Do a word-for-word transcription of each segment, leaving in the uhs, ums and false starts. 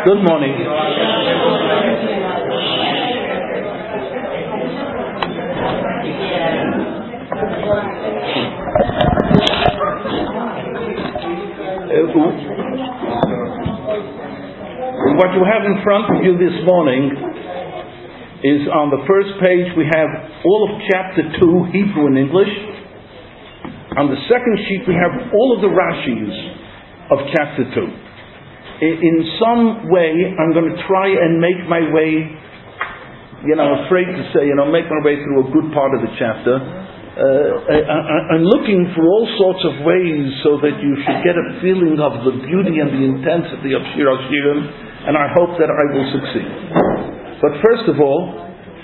Good morning. Uh, what you have in front of you this morning is on the first page we have all of chapter two, Hebrew and English. On the second sheet we have all of the Rashis of chapter two. In some way, I'm going to try and make my way, you know, I'm afraid to say, you know, make my way through a good part of the chapter. Uh, I, I'm looking for all sorts of ways so that you should get a feeling of the beauty and the intensity of Shir HaShirim, and I hope that I will succeed. But first of all,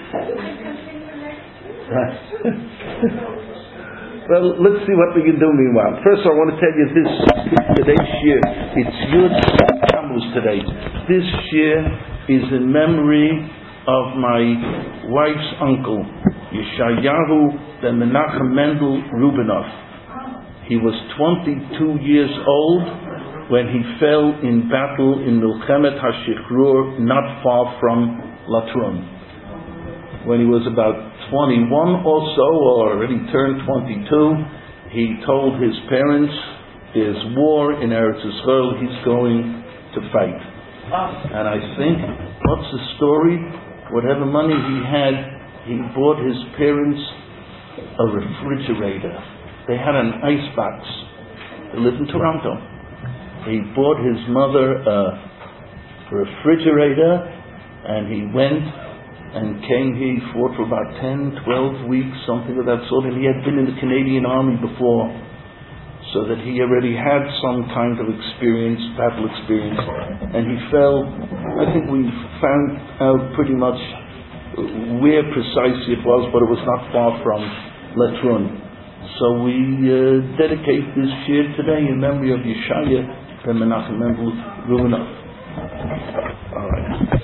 well, let's see what we can do meanwhile. First, I want to tell you this: today's shir, it's Yud Tammuz today. This shir is in memory of my wife's uncle, Yeshayahu ben Menachem Mendel Rubinov. He was twenty-two years old when he fell in battle in Milchemet HaShichrur, not far from Latrun. When he was about twenty-one or so, or already turned twenty-two, he told his parents, there's war in Eretz Yisrael, he's going to fight. And I think, what's the story? Whatever money he had, he bought his parents a refrigerator. They had an icebox. They lived in Toronto. He bought his mother a refrigerator, and he went and came here. He fought for about ten, twelve weeks, something of that sort, and he had been in the Canadian Army before, so that he already had some kind of experience, battle experience, and he fell. I think we found out pretty much where precisely it was, but it was not far from Latrun. So we uh, dedicate this shir today in memory of Yeshaya ben Menachem Mendel Rubinov. All right.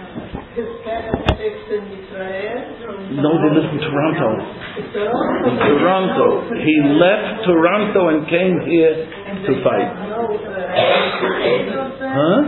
No, they lived in Toronto. In Toronto. He left Toronto and came here to fight. Huh?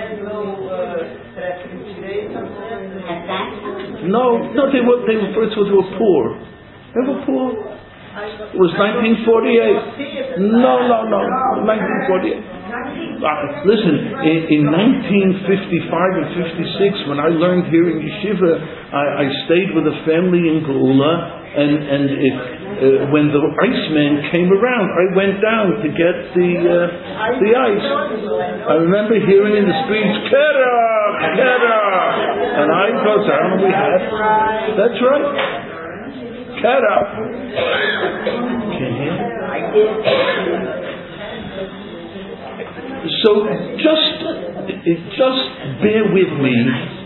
No, no, they were, they were, first of all, they were poor. They were poor. It was nineteen forty-eight. No, no, no. nineteen forty-eight. Uh, listen, in, in nineteen fifty-five and fifty-six, when I learned here in Yeshiva, I, I stayed with a family in Geula, and, and it, uh, when the Iceman came around, I went down to get the uh, the ice. I remember hearing in the streets, Kera, Kera, and I go down and we had, that's right, Kera. Can you hear? I did. So just, just bear with me.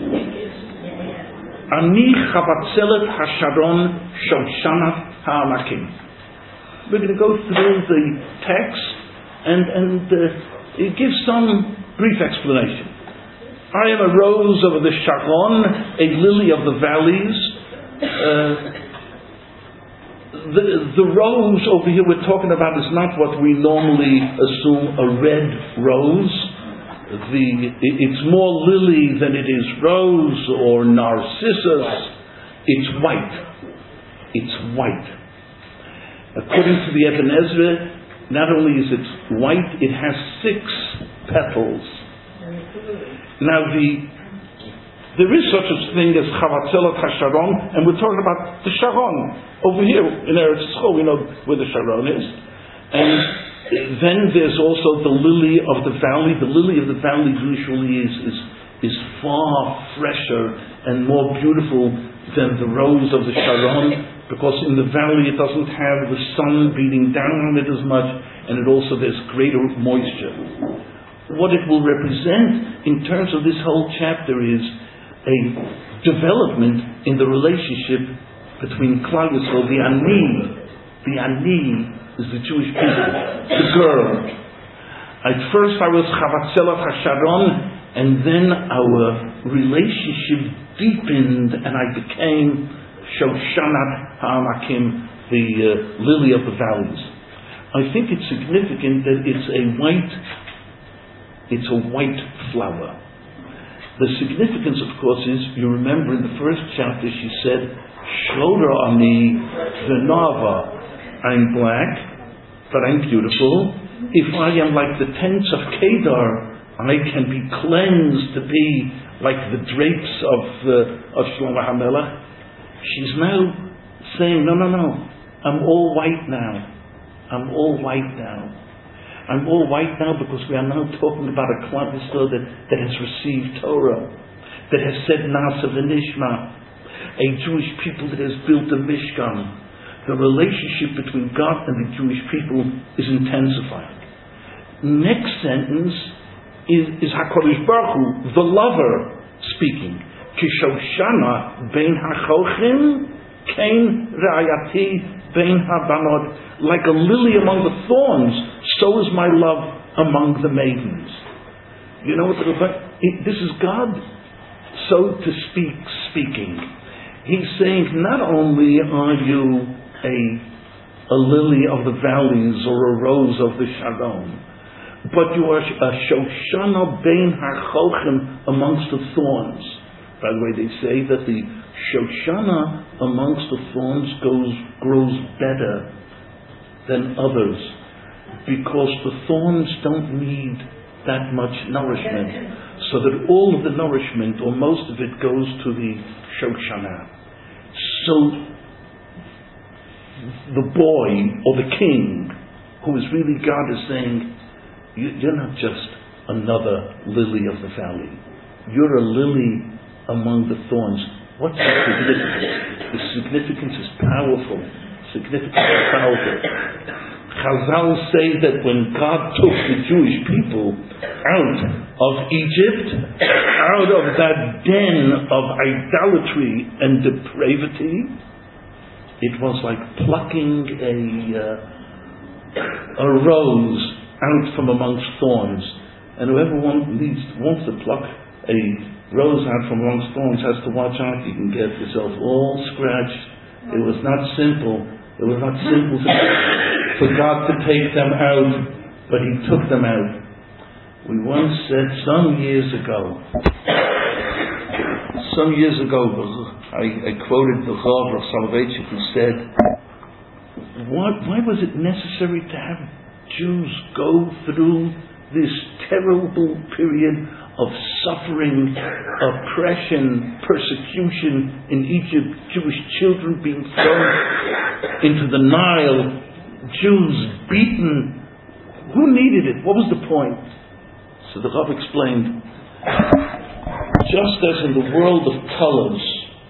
Ani chavatzelet hasharon shoshanat ha'amakim. We're going to go through the text and and uh, it gives some brief explanation. I am a rose over the Sharon, a lily of the valleys. Uh, The, the rose over here we're talking about is not what we normally assume a red rose. The, it, it's more lily than it is rose or narcissus. It's white. It's white. According to the Eben Ezra, not only is it white, it has six petals. Now the There is such a thing as Chavatzelet HaSharon, and we're talking about the Sharon over here in Eretz Yisrael. We know where the Sharon is, and then there's also the lily of the valley. The lily of the valley usually is is, is far fresher and more beautiful than the rose of the Sharon, because in the valley it doesn't have the sun beating down on it as much, and it also there's greater moisture. What it will represent in terms of this whole chapter is a development in the relationship between Klal Yisrael, the Ani, the Ani is the Jewish people, the girl. At first I was Chavatzelet HaSharon, and then our relationship deepened, and I became Shoshanat Ha'amakim, the uh, lily of the valleys. I think it's significant that it's a white, it's a white flower. The significance, of course, is, you remember in the first chapter she said, Shloder Ani V'Nava, I'm black, but I'm beautiful. If I am like the tents of Kedar, I can be cleansed to be like the drapes of uh, of Shlomo HaMelech. She's now saying, no, no, no, I'm all white now. I'm all white now. I'm all white now because we are now talking about a Klal Yisrael that, that has received Torah, that has said Nasa v'Nishma, a Jewish people that has built a Mishkan. The relationship between God and the Jewish people is intensifying. Next sentence is, is HaKadosh Baruch Hu, the lover, speaking. Kishoshana bein hachochim kein ra'ayati bein habanot. Like a lily among the thorns, so is my love among the maidens. You know what the, this is God, so to speak, speaking. He's saying, not only are you a, a lily of the valleys or a rose of the Sharon, but you are a Shoshana bein hachochim amongst the thorns. By the way, they say that the Shoshana amongst the thorns goes, grows better than others, because the thorns don't need that much nourishment, so that all of the nourishment, or most of it, goes to the Shoshana. So the boy, or the king, who is really God, is saying, you're not just another lily of the valley. You're a lily among the thorns. What's the significance? The significance is powerful. Significance is powerful. Chazal say that when God took the Jewish people out of Egypt, out of that den of idolatry and depravity, it was like plucking a uh, a rose out from amongst thorns. And whoever want, needs, wants to pluck a rose out from amongst thorns has to watch out. You can get yourself all scratched. It was not simple. It was not simple to, for God to take them out, but He took them out. We once said some years ago, some years ago, I, I quoted the Chav of Soloveitchik, who said, why, why was it necessary to have Jews go through this terrible period of suffering, oppression, persecution in Egypt, Jewish children being thrown into the Nile, Jews beaten? Who needed it? What was the point? So the Rav explained, just as in the world of colors,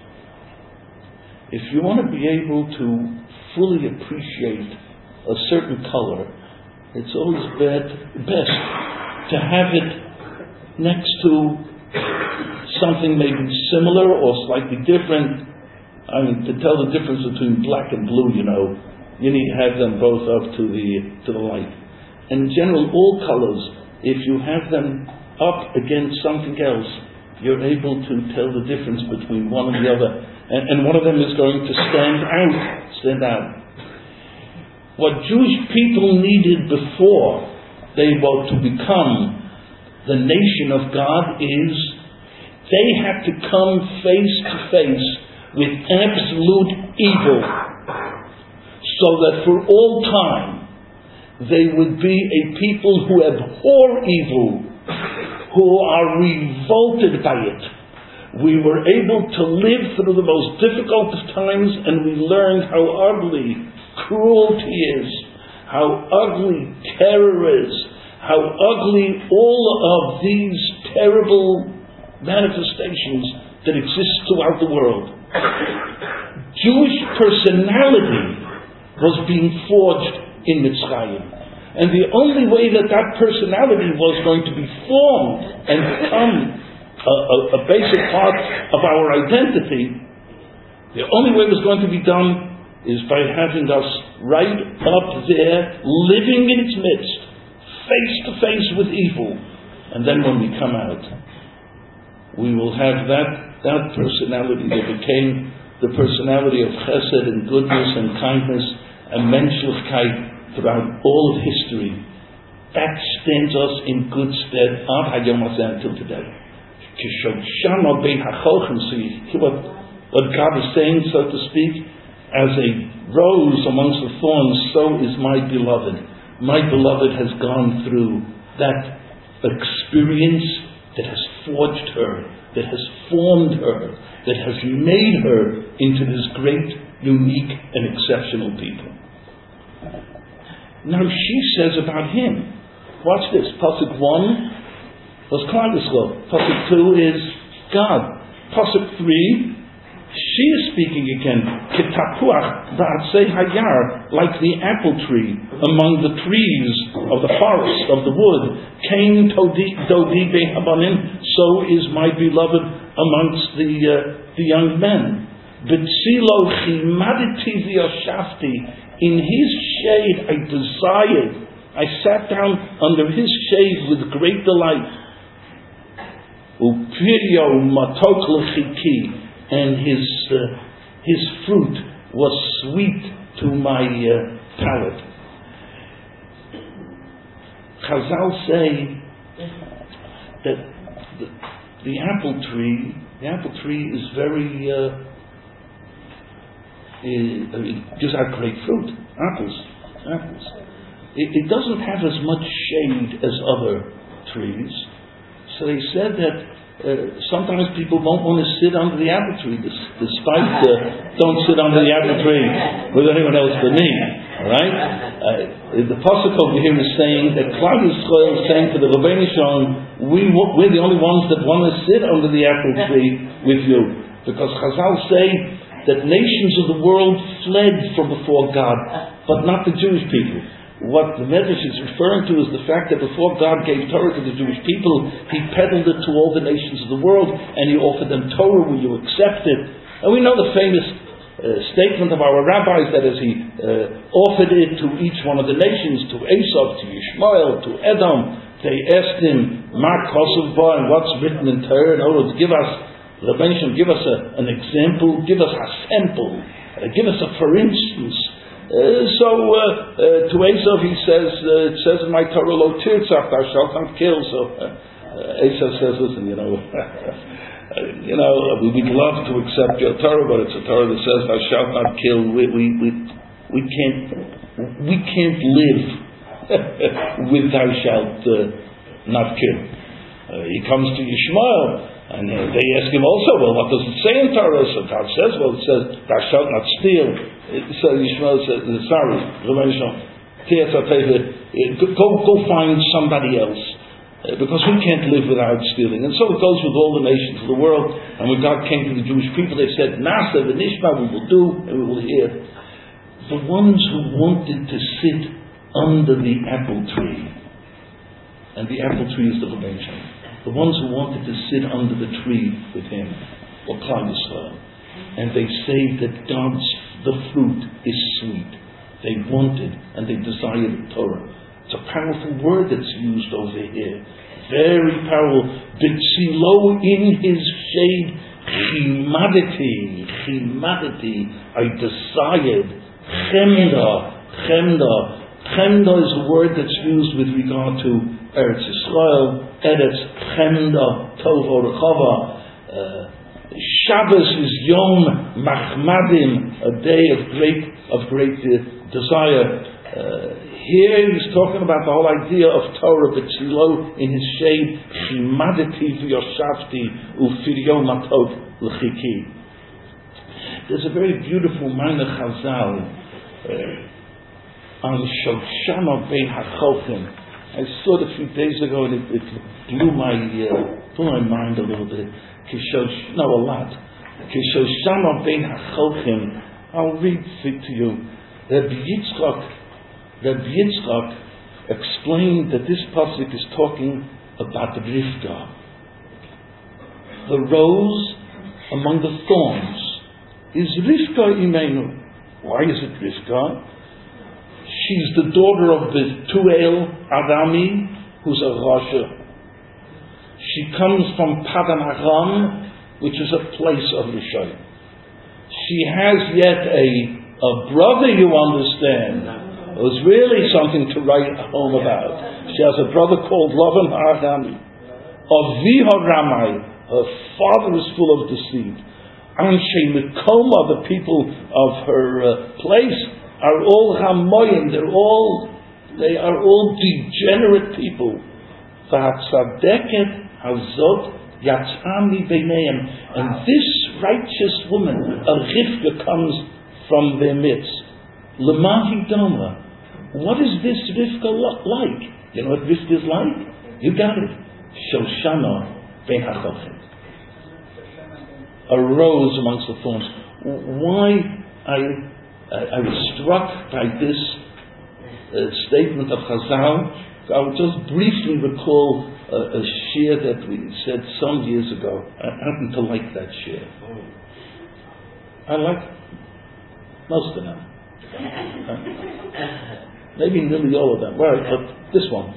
if you want to be able to fully appreciate a certain color, it's always best, best to have it next to something maybe similar or slightly different. I mean, to tell the difference between black and blue, you know, you need to have them both up to the to the light. And in general, all colors, if you have them up against something else, you're able to tell the difference between one and the other. And, and one of them is going to stand out, stand out. What Jewish people needed before they were to become the nation of God is they had to come face to face with absolute evil, so that for all time they would be a people who abhor evil, who are revolted by it. We were able to live through the most difficult of times, and we learned how ugly cruelty is, how ugly terror is, how ugly all of these terrible manifestations that exist throughout the world. Jewish personality was being forged in Mitzrayim. And the only way that that personality was going to be formed and become a, a, a basic part of our identity, the only way it was going to be done is by having us right up there, living in its midst, face to face with evil. And then when we come out, we will have that, that personality that became the personality of chesed and goodness and kindness and menschlichkeit throughout all of history. That stands us in good stead ad hayom hazeh until today. Kishoshama bein hachochem. So you hear what, what God is saying, so to speak, as a rose amongst the thorns, so is my beloved. My beloved has gone through that experience that has forged her, that has formed her, that has made her into this great, unique, and exceptional people. Now she says about him, watch this, Pasuk one was Klal Yisrael, Pasuk two is God, Pasuk three, she is speaking again, Kitapuach ba'atzei hayar, like the apple tree among the trees of the forest, of the wood. Kain dodi behabanim, so is my beloved amongst the uh, the young men. B'tzilo chimaditi v'yoshafti, in his shade I desired, I sat down under his shade with great delight. Upirio matok l'chiki, and his uh, his fruit was sweet to my uh, palate. Chazal say that the, the apple tree, the apple tree is very, uh, it, it gives out great fruit, apples, apples. It, it doesn't have as much shade as other trees, so they said that Uh, sometimes people won't want to sit under the apple tree, despite uh, don't sit under the apple tree with anyone else but me. All right? Uh, the pasuk over here is saying that Klal Yisrael is saying to the Rebbeinu Shalom, we we're the only ones that want to sit under the apple tree with you, because Chazal say that nations of the world fled from before God, but not the Jewish people. What the Medrash is referring to is the fact that before God gave Torah to the Jewish people, He peddled it to all the nations of the world, and He offered them Torah. Will you accept it? And we know the famous uh, statement of our rabbis that as He uh, offered it to each one of the nations, to Esav, to Yishmael, to Edom, they asked him, "Ma kosav ba," and what's written in Torah? In other words, give us, Rebbeinu, give us a, an example, give us a sample, uh, give us a for instance. Uh, so uh, uh, to Esav he says, uh, it says in my Torah, "Lo tirtzach, thou shalt not kill." So uh, Esav says, "Listen, you know, you know, we would love to accept your Torah, but it's a Torah that says thou shalt not kill. We we we, we can't we can't live with thou shalt uh, not kill." Uh, he comes to Yishmael, and uh, they ask him also, "Well, what does it say in Torah?" So God says, "Well, it says thou shalt not steal." So Yishmael says, "Sorry, go go find somebody else, uh, because we can't live without stealing." And so it goes with all the nations of the world. And when God came to the Jewish people, they said, "Nasa v'nishma," we will do and we will hear. The ones who wanted to sit under the apple tree, and the apple tree is the Rebbeinu Shalom, the ones who wanted to sit under the tree with Him, or Klal Yisrael, and they say that God's the fruit is sweet. They wanted and they desired Torah. It's a powerful word that's used over here. Very powerful. B'tzilo, in his shade, chimaditi, chimaditi, I desired. Chemda, chemda. Chemda is a word that's used with regard to Eretz Yisrael. Eretz chemda, tov orechava. Shabbos is Yom Machmadim, a day of great of great uh, desire. Uh, here he's talking about the whole idea of Torah, B'tzilo, in his shade, Chimaditi v'yoshafti u'firyo matot l'chiki. There's a very beautiful Minor Chazal uh, on Shoshana bein hachochem. I saw it a few days ago, and it, it blew my uh, blew my mind a little bit. No, a lot. Kishoshama bein hachochem. I'll read it to you. Rabbi Yitzchak, Rabbi Yitzchak explained that this pasuk is talking about the Rivka, the rose among the thorns. Is Rivka imenu? Why is it Rivka? She's the daughter of the Tuel Arami, who's a Rasha. She comes from Padan Aram, which is a place of Rishon. She has yet a, a brother, you understand. It was really something to write home about. She has a brother called Lavan Arami. Aviha Ramai, Her father is full of deceit. Anshe Mikoma, the people of her uh, place, are all Hamoyim. They're all, they are all degenerate people. V'hatzaddeket hazot yatzami beineim. And this righteous woman, a Rivka, comes from their midst. Lemahi doma. What is this Rivka like? You know what Rivka is like? You got it. Shoshana ben Hachochet. A rose amongst the thorns. Why I, I, I was struck by this uh, statement of Chazal. I will just briefly recall uh, a shir that we said some years ago. I happen to like that shir. I like most of them. Uh, maybe nearly all of them. Right, but this one.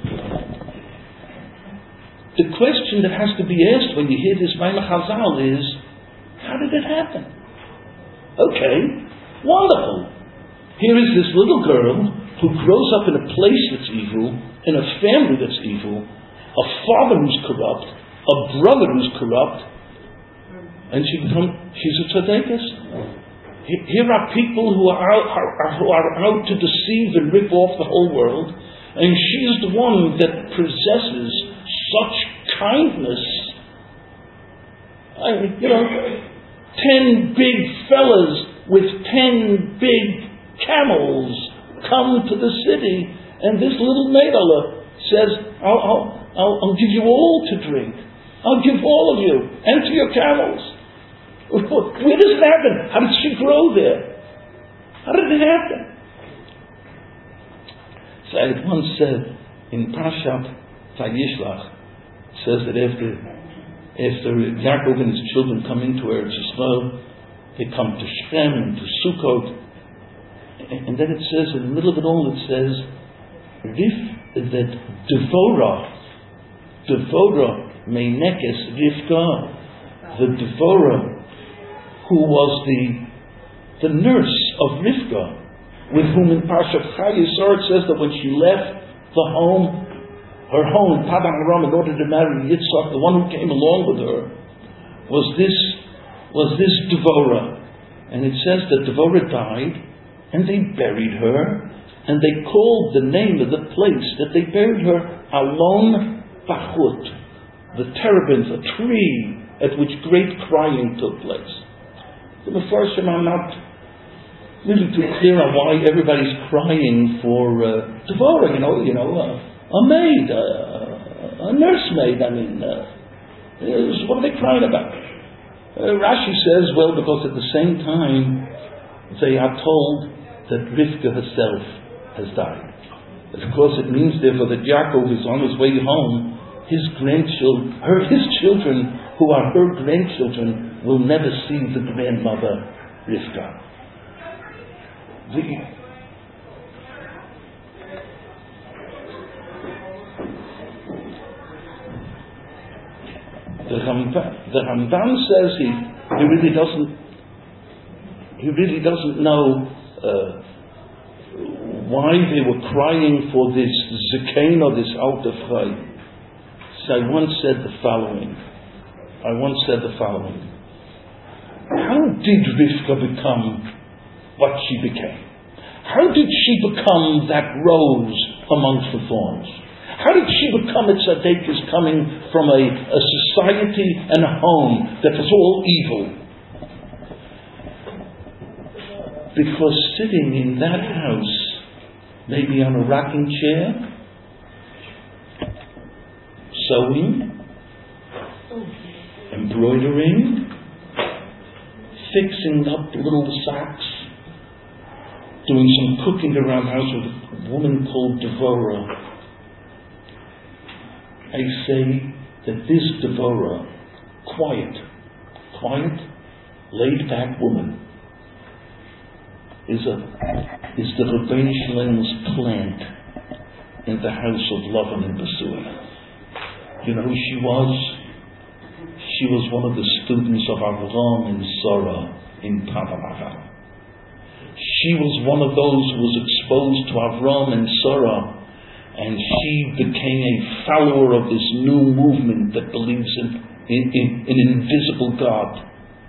The question that has to be asked when you hear this Maimah Chazal is, how did it happen? Okay, wonderful. Here is this little girl who grows up in a place that's evil, in a family that's evil, a father who's corrupt, a brother who's corrupt, and she becomes, she's a tzaddikus. Here are people who are, out, are, who are out to deceive and rip off the whole world, and she is the one that possesses such kindness. I mean, you know, ten big fellas with ten big camels come to the city, and this little Maidala says, I'll, I'll, I'll, I'll give you all to drink. I'll give all of you, and to your camels. Where does it happen? How did she grow there? How did it happen? So I had once said in Parashat Vayishlach, it says that after after Yaakov and his children come into Eretz Yisrael, they come to Shechem and to Sukkot, and then it says in the middle of it all, it says Rif that Devorah, Devorah Meinekes Rivka, the Devorah who was the the nurse of Rivka, with whom in Parshat Chayesor it says that when she left the home, her home, Padan Aram, in order to marry Yitzchak, the one who came along with her, was this was this Devorah. And it says that Devorah died, and they buried her, and they called the name of the place that they buried her Alon Bachut, the terebinth, a tree at which great crying took place. The Mefarshim are not really too clear on why everybody's crying for uh, Devorah, you know, you know, uh, a maid, uh, a nursemaid, I mean, uh, what are they crying about? Uh, Rashi says, well, because at the same time they are told that Rivka herself has died. Of course, it means therefore that Yaakov is on his way home. His grandchildren, her, his children, who are her grandchildren, will never see the grandmother Rivka. The, the, Ramban, the Ramban says he, he really doesn't he really doesn't know uh, why they were crying for this Zekain or this Alter Chai. So I once said the following. I once said the following. How did Rivka become what she became? How did she become that rose amongst the thorns? How did she become a tzaddikus coming from a, a society and a home that was all evil? Because sitting in that house, maybe on a rocking chair, sewing, embroidering, fixing up little sacks, doing some cooking around the house with a woman called Devorah. I say that this Devorah, quiet, quiet, laid back woman, is a is the Rebbeinu Shlomo's plant in the house of Lavan and Besuah. You know who she was? She was one of the students of Avraham and Sarah in Padan Aram. She was one of those who was exposed to Avraham and Sarah and she became a follower of this new movement that believes in, in, in, in an invisible God.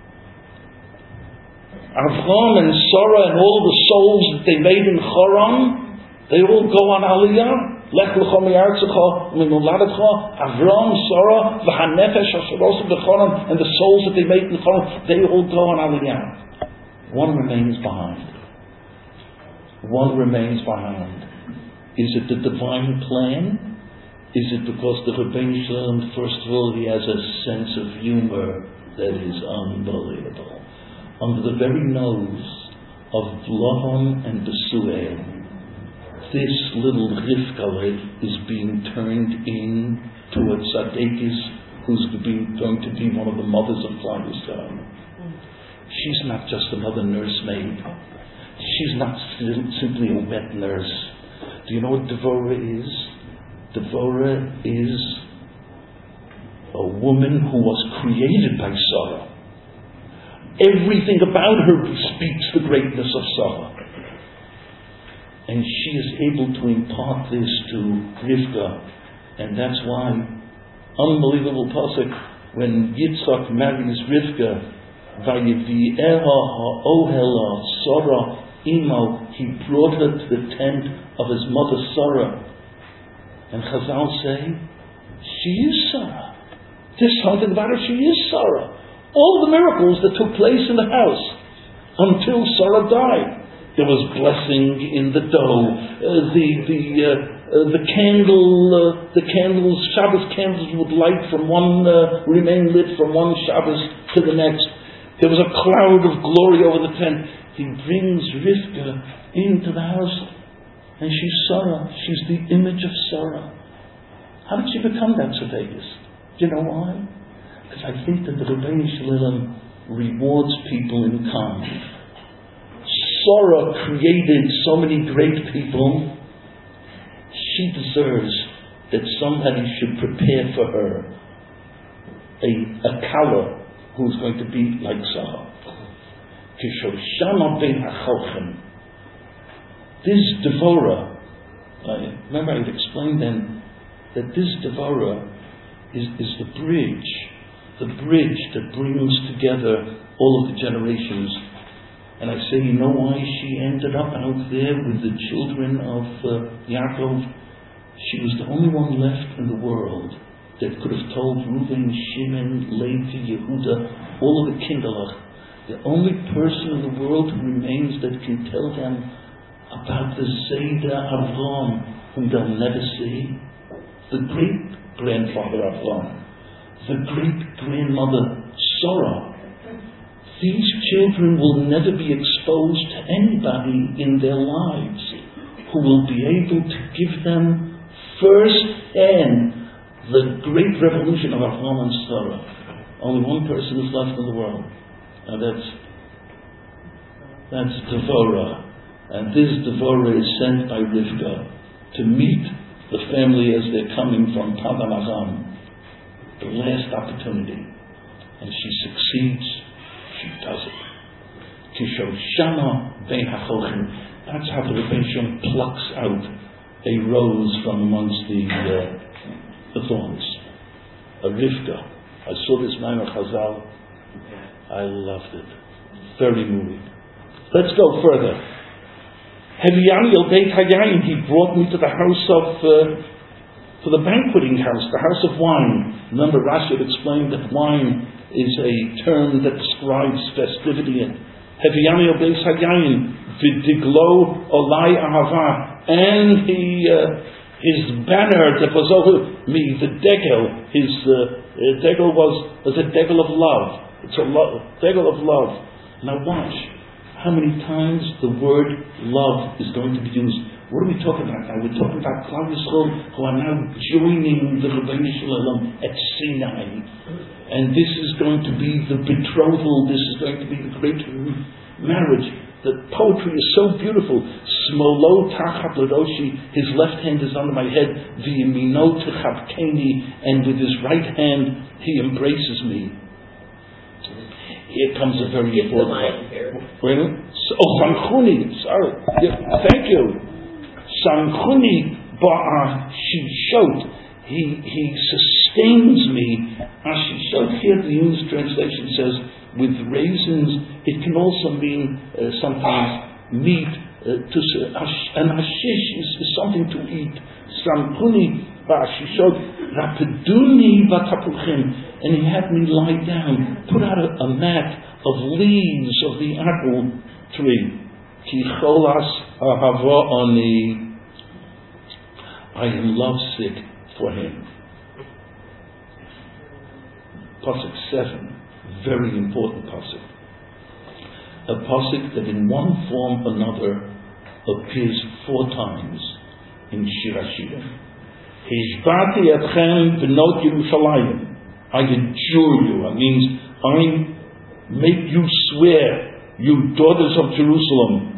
Avram and Sarah and all the souls that they made in Choron, they all go on Aliyah. Lech lecha mi'artzecha u'mimoladecha. Avram, Sarah, v'hanefesh asher osu b'Choron, and the souls that they made in Choron, they all go on Aliyah. One remains behind. One remains behind. Is it the divine plan? Is it because the Rebbeinu Shalom, first of all, he has a sense of humor that is unbelievable? Under the very nose of Lavan and Besuel, this little Rivka is being turned into a Tzadikis who's being, going to be one of the mothers of Klal Yisrael. She's not just another nursemaid. She's not simply a wet nurse. Do you know what Devorah is? Devorah is a woman who was created by Sarah. Everything about her speaks the greatness of Sarah. And she is able to impart this to Rivka. And that's why, unbelievable pasuk, when Yitzchak marries Rivka, Vayivi'eha ha'ohela Sarah imo, he brought her to the tent of his mother Sarah. And Chazal say, she is Sarah. There's something about her, she is Sarah. All the miracles that took place in the house until Sarah died. There was blessing in the dough, uh, the the uh, uh, the candle, uh, the candles, Shabbos candles would light from one, uh, remain lit from one Shabbos to the next. There was a cloud of glory over the tent. He brings Rivka into the house, and she's Sarah. She's the image of Sarah. How did she become that Tzaddikus? Do you know why? Because I think that the Rebbeinu Shalom rewards people in kind. Sarah created so many great people. She deserves that somebody should prepare for her a, a Kala who's going to be like Sarah. This Devorah, I remember I had explained then that this Devorah is, is the bridge, the bridge that brings together all of the generations. And I say, you know why she ended up out there with the children of uh, Yaakov? She was the only one left in the world that could have told Reuven, Shimon, Levi, Yehuda, all of the Kinderlach. The only person in the world who remains that can tell them about the Zayda Avram, whom they'll never see. The great-grandfather Avram. The great-grandmother Sarah. These children will never be exposed to anybody in their lives who will be able to give them first-hand the great revolution of Avram and Sarah. Only one person is left in the world. And that's that's Devorah. And this Devorah is sent by Rivka to meet the family as they're coming from Padan Aram. The last opportunity. And she succeeds. She does it. Kishoshama bein hachochim. That's how the Rebbeinu Shalom plucks out a rose from amongst the uh, the thorns. A Rivka. I saw this Maimar Chazal. I loved it. Very moving. Let's go further. Heviani el Beit Hayayin, he brought me to the house of, uh, to the banqueting house, the house of wine. Remember, Rashi had explained that wine is a term that describes festivity. Heviani el Beit Hayayin, v'diglo olai ahava, and he, uh, his banner that was over me, the degel, his uh, degel was, was a degel of love. It's a lo- degel of love. Now watch how many times the word love is going to be used. What are we talking about now? We're talking about Klal Yisrael who are now joining the Rebbeinu Shalom at Sinai. And this is going to be the betrothal, this is going to be the great marriage. The poetry is so beautiful. Smolo tachat l'roshi, his left hand is under my head, v'yamino techabkeni, and with his right hand he embraces me. Here comes a very Get important part. Oh, Sanchuni, sorry. Yeah, thank you. Sanchuni Ba'ashishot, he he sustains me. Ashishot here, the English translation says with raisins. It can also mean uh, sometimes meat. Uh, to and hashish is, is something to eat. Srampuni ba'ashishot rapiduni v'tapulchim, and he had me lie down, put out a, a mat of leaves of the apple tree. Ki cholas ahava'ani, I am lovesick for him. Pasuk seven, very important pasuk. A pasuk that in one form or another appears four times in Shir HaShirim. Hishbati etchem v'not Yerushalayim. I adjure you. It means I make you swear, you daughters of Jerusalem.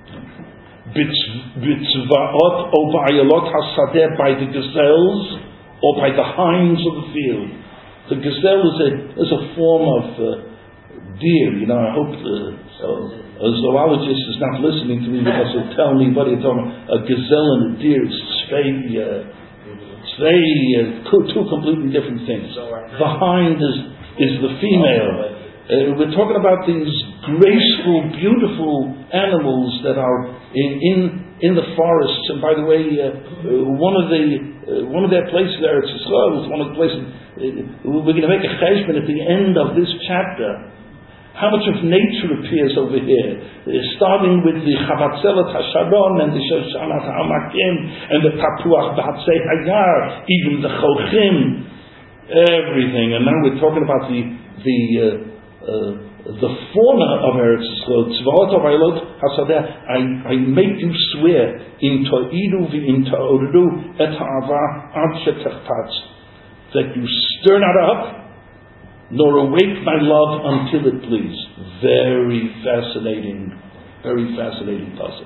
Bitzvaot o ba'ayalot hasadeh, by the gazelles or by the hinds of the field. The gazelle is a is a form of uh, deer. You know, I hope the, uh, a zoologist is not listening to me because he'll tell me what he's talking about. A gazelle and a deer is very, uh, very uh, two completely different things. The hind is is the female. Uh, we're talking about these graceful, beautiful animals that are in in, in the forests. And by the way, uh, uh, one of the uh, one of their places there, it's Israel, is one of the places. Uh, we're going to make a cheshbon at the end of this chapter. How much of nature appears over here? Uh, starting with the Chavatzelet HaSharon and the Shoshanat HaMakim and the Tapuach B'Hatzei Hayar, even the Chochim, everything. And now we're talking about the the uh, uh, the fauna of Eretz Yisrael. Tzvaot Avayalot Hasadeh. I I make you swear in To'idu v'in Ta'oredu et Ha'ava ad shetechtatz, that you stir not up nor awake my love until it please. Very fascinating, very fascinating puzzle.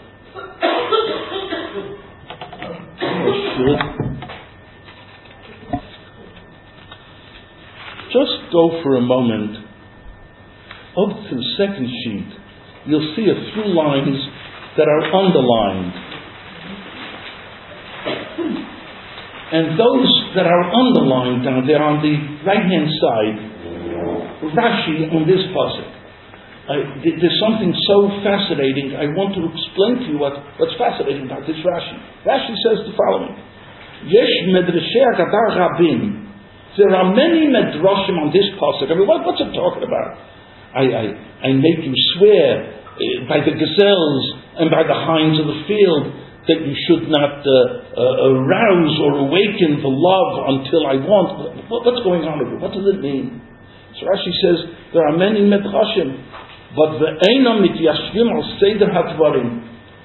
Just go for a moment over to the second sheet. You'll see a few lines that are underlined. And those that are underlined down there on the right-hand side, Rashi on this pasuk. Uh, there's something so fascinating. I want to explain to you what, what's fascinating about this Rashi. Rashi says the following: Yesh medrashei Agadar Rabim. There are many medrashim on this pasuk. I mean, what, what's it talking about? I, I, I make you swear uh, by the gazelles and by the hinds of the field that you should not uh, uh, arouse or awaken the love until I want. What, what's going on here? What does it mean? So Rashi says there are many medrashim, but the einam mityashvim al seder hadvarim.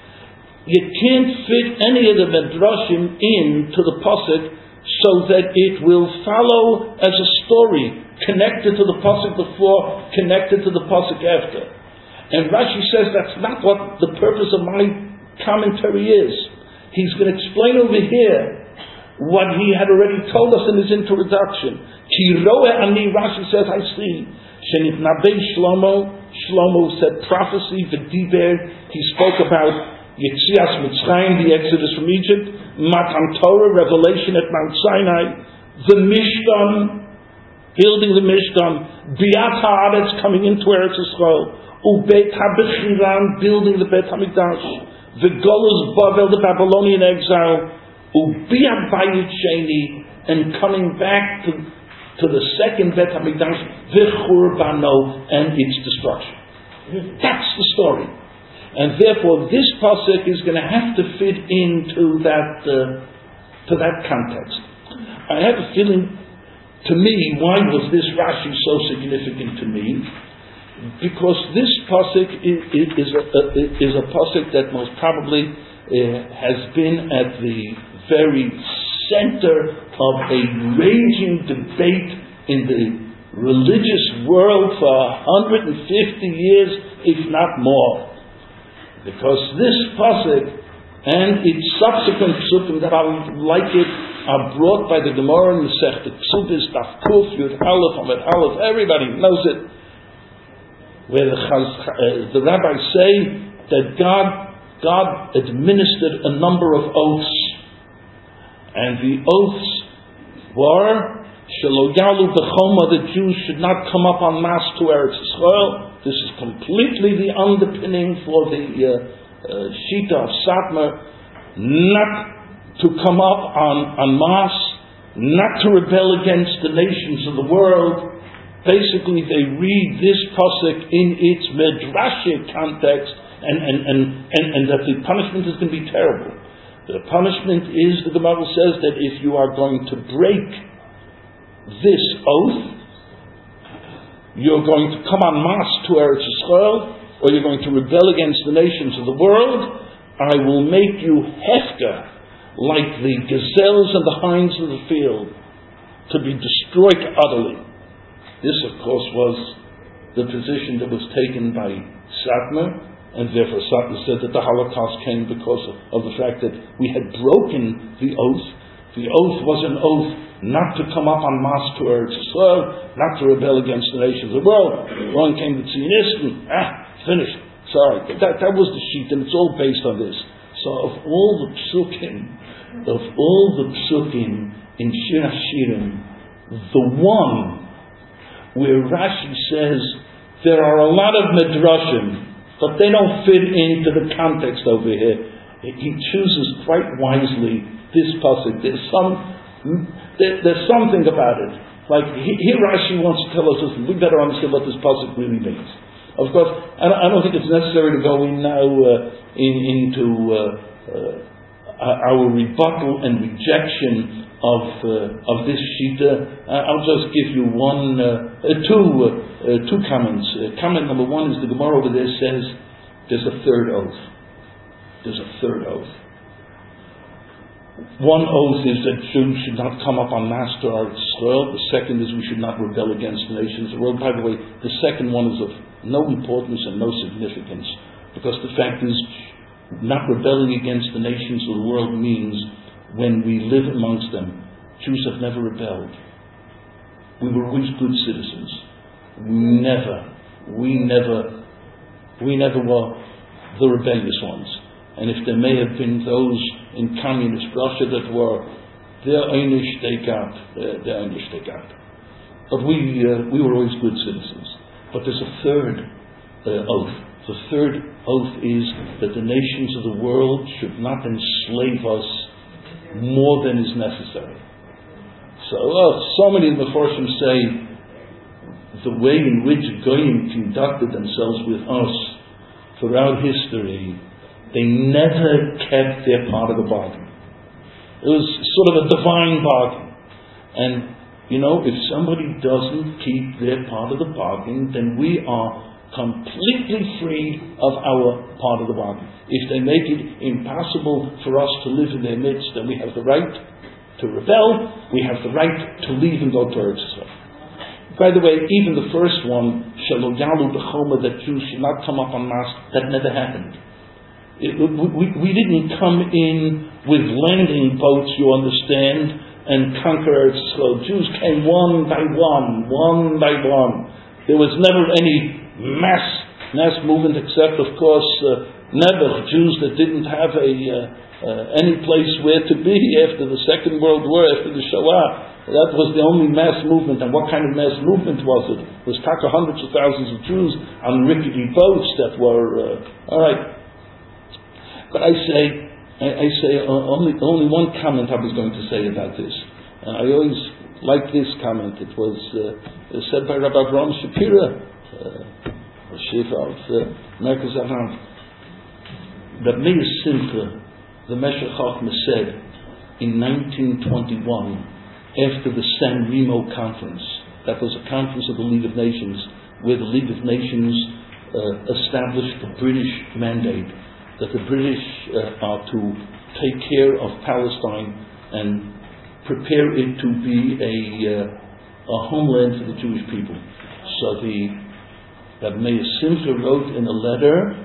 You can't fit any of the medrashim into the pasuk so that it will follow as a story, connected to the pasuk before, connected to the pasuk after. And Rashi says that's not what the purpose of my commentary is. He's going to explain over here what he had already told us in his introduction. Ki roeh ani, Rashi says, I see. Shenitnabei Shlomo, Shlomo said prophecy, v'diber, he spoke about Yetzias Mitzrayim, the exodus from Egypt, Matan Torah, revelation at Mount Sinai, the Mishkan, building the Mishkan, Biat Haaretz, coming into Eretz Yisrael, Ubeit HaBechiran, building the Beit HaMikdash, the Golus Bavel, the Babylonian exile, Ubiat Bayit Sheni, and coming back to, to the second Bet HaMikdash, V'churbano, and its destruction. That's the story. And therefore this pasuk is going to have to fit into that uh, to that context. I have a feeling, to me, why was this Rashi so significant to me? Because this pasuk is, is, a, is a pasuk that most probably uh, has been at the very center of a raging debate in the religious world for one hundred fifty years, if not more. Because this pasuk and its subsequent psukim that are like it are brought by the Gemara in the Masechta Ksubis, Daf Kuf, Yud Aleph, Amud Aleph. Everybody knows it. Where the, uh, the rabbis say that God God administered a number of oaths And the oaths were, Shelo Yalu B'choma, the Jews should not come up en masse to Eretz Yisrael. This is completely the underpinning for the uh, uh, Shita of Satmar, not to come up on en masse, not to rebel against the nations of the world. Basically, they read this pasuk in its midrashic context, and, and, and, and, and that the punishment is going to be terrible. The punishment is, the Gemara says, that if you are going to break this oath, you're going to come en masse to Eretz Yisrael, or you're going to rebel against the nations of the world, I will make you hefker, like the gazelles and the hinds of the field, to be destroyed utterly. This, of course, was the position that was taken by Satmar, and therefore Satmar said that the Holocaust came because of, of the fact that we had broken the oath. The oath was an oath not to come up en masse to Eretz Yisrael, not to rebel against the nations of the world. One came to Zionist, ah, finished. Sorry, that, that was the sheet, and it's all based on this. So of all the psukim, of all the psukim in Shir HaShirim, the one where Rashi says there are a lot of midrashim, but they don't fit into the context over here. He chooses quite wisely this pasuk. There's some, there, there's something about it. Like here, Rashi wants to tell us, listen, we better understand what this pasuk really means. Of course, I don't, I don't think it's necessary to go in now uh, in, into uh, uh, our rebuttal and rejection of uh, of this shita. Uh, I'll just give you one, uh, uh, two, uh, uh, two comments. Uh, comment number one is the Gemara over there says there's a third oath. There's a third oath. One oath is that Jews should not come up en masse to Eretz Yisrael. The second is we should not rebel against the nations of the world. By the way, the second one is of no importance and no significance, because the fact is, not rebelling against the nations of the world means when we live amongst them, Jews have never rebelled. We were always good citizens. We never, we never, we never were the rebellious ones. And if there may have been those in communist Russia that were, they're einish they got, they're einish they got. But we uh, we were always good citizens. But there's a third uh, oath. The third oath is that the nations of the world should not enslave us more than is necessary. So, uh, so many of the Mefarshim say the way in which Goyim conducted themselves with us throughout history, they never kept their part of the bargain. It was sort of a divine bargain. And, you know, if somebody doesn't keep their part of the bargain, then we are completely free of our part of the bargain. If they make it impossible for us to live in their midst, then we have the right to rebel, we have the right to leave and go to Eretz Yisrael. By the way, even the first one, Shelo Yalu B'choma, that Jews should not come up en masse, that never happened. It, we, we didn't come in with landing boats, you understand, and conquer Eretz Yisrael. Jews came one by one, one by one. There was never any mass mass movement, except, of course, uh, never Jews that didn't have a uh, uh, any place where to be after the Second World War, after the Shoah. That was the only mass movement. And what kind of mass movement was it? It was taka hundreds of thousands of Jews on rickety boats that were uh, all right. But I say, I, I say uh, only only one comment I was going to say about this. And I always like this comment. It was uh, said by Rabbi Avraham Shapira, uh, Shiva of uh, Merkaz Avraham, that Meir Simcha, the Meshech Chochmah, said in nineteen twenty-one, after the San Remo conference, that was a conference of the League of Nations, where the League of Nations uh, established the British mandate that the British uh, are to take care of Palestine and prepare it to be a, uh, a homeland for the Jewish people. So the that Meir Simcha wrote in a letter,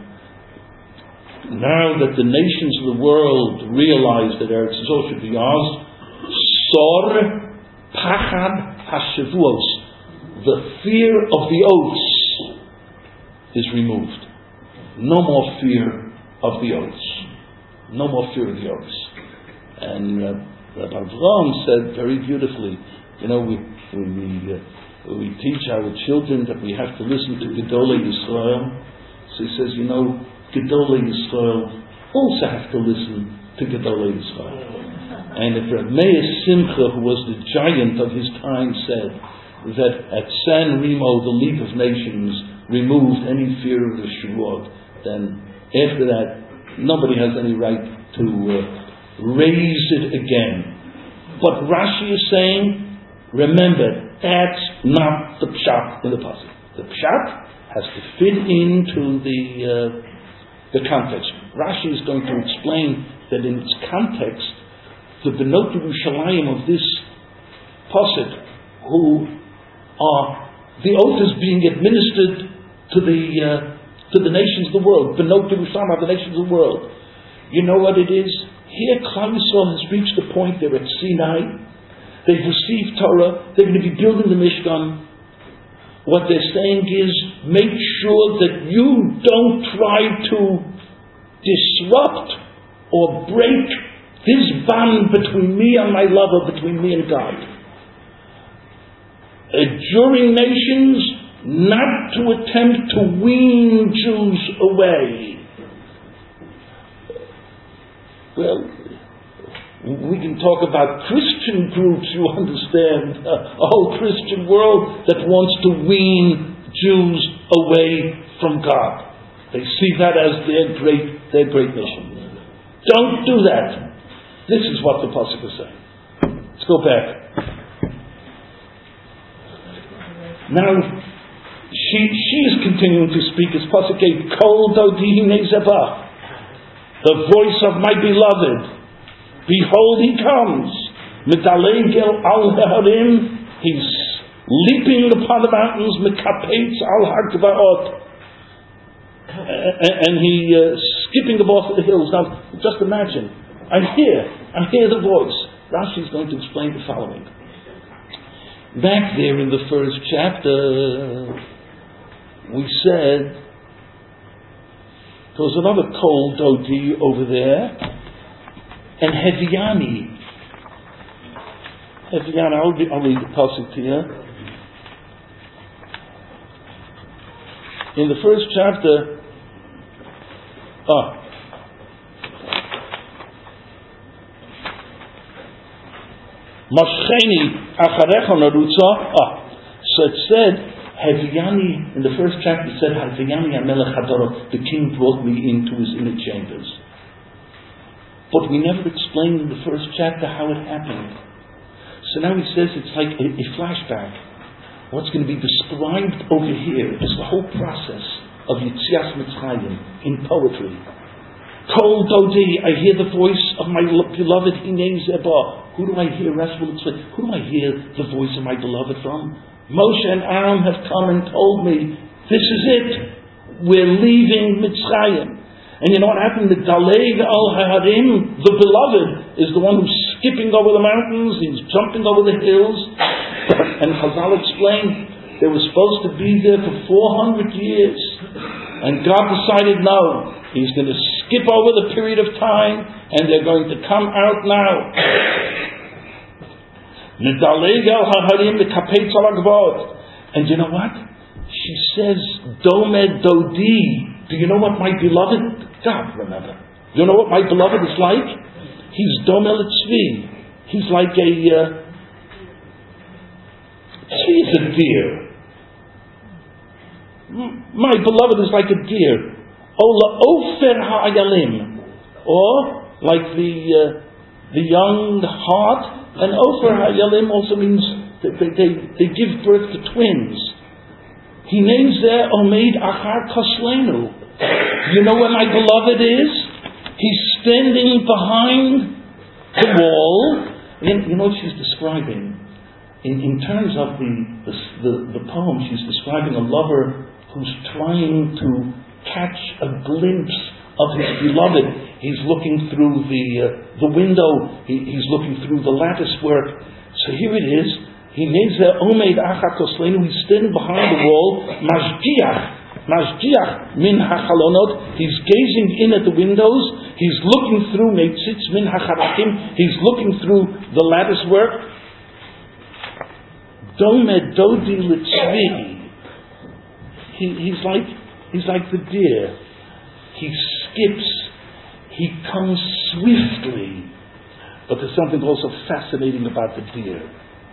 now that the nations of the world realize that Eretz Yisrael should be ours, Sor Pachad HaShavuos, the fear of the oaths is removed. No more fear of the oaths. No more fear of the oaths. And uh, Rabbi Avraham said very beautifully, you know, we we we, uh, we teach our children that we have to listen to Gedolei Yisrael. So he says, you know, Gedolei Yisrael also have to listen to Gedolei Yisrael. And if Reb Meir Simcha, who was the giant of his time, said that at San Remo, the League of Nations removed any fear of the Shavuot, then after that, nobody has any right to uh, raise it again. But Rashi is saying, remember, that's not the pshat in the pasuk. The pshat has to fit into the uh, the context. Rashi is going to explain that in its context, the Benot Yerushalayim of this pasuk, who are the oath is being administered to the uh, to the nations of the world. Benot Yerushalayim are the nations of the world. You know what it is? Here, Klal Yisrael has reached the point. They're at Sinai. They've received Torah. They're going to be building the Mishkan. What they're saying is, make sure that you don't try to disrupt or break this bond between me and my lover, between me and God. Adjuring nations not to attempt to wean Jews away. Well, we can talk about Christian groups, you understand, a whole Christian world that wants to wean Jews away from God. They see that as their great, their great mission. Don't do that. This is what the pasuk is saying. Let's go back. Now, she she is continuing to speak as pasuk eight. Kol dodi nezebah, the voice of my beloved. Behold, he comes. Medalegel al harim. He's leaping upon the mountains. Mekapetz al hagvaot. And he uh, skipping above the hills. Now, just imagine. I hear, I hear the voice. Rashi is going to explain the following. Back there in the first chapter, we said there was another Kol Dodi over there. And Heviani. Heviani, I'll read, I'll read the pasuk to you. In the first chapter, ah, Mashcheni acharecha narutza. Ah, so it said, Heviani, in the first chapter it said, Heviani amelech hadorah, the king brought me into his inner chambers. But we never explained in the first chapter how it happened. So now he says it's like a, a flashback. What's going to be described over here is the whole process of Yitzias Mitzrayim in poetry. Kol Dodi, I hear the voice of my beloved Hinei Zebah. Who do I hear? Who do I hear the voice of my beloved from? Moshe and Aaron have come and told me, this is it. We're leaving Mitzrayim. And you know what happened? The Daleg al-Harim, the beloved, is the one who's skipping over the mountains, he's jumping over the hills. And Chazal explained, they were supposed to be there for four hundred years. And God decided, no, he's going to skip over the period of time, and they're going to come out now. The Daleg al-Harim, the Kapetz al-Agvot. And you know what? She says, Domed Dodi. Do you know what my beloved, God, remember, do you know what my beloved is like? He's Domel Tzvi. He's like a, uh, Tzvi is a deer. My beloved is like a deer. Ola Ofer Ha'ayalim. Or, like the, uh, the young hart. And Ofer Ha'ayalim also means that they, they, they give birth to twins. He names there Omeid Achar Koslenu. You know where my beloved is? He's standing behind the wall. You, you know what she's describing? In, in terms of the, the, the, the poem, she's describing a lover who's trying to catch a glimpse of his beloved. He's looking through the uh, the window. He, he's looking through the lattice work. So here it is. He names there Omeid Achar Koslenu. He's standing behind the wall. Mashgiach, Mashgiach min hachalonot. He's gazing in at the windows. He's looking through Meitzitz min hacharakim. He's looking through the lattice work. Dome dodi litzvi. He, he's like he's like the deer. He skips. He comes swiftly. But there's something also fascinating about the deer.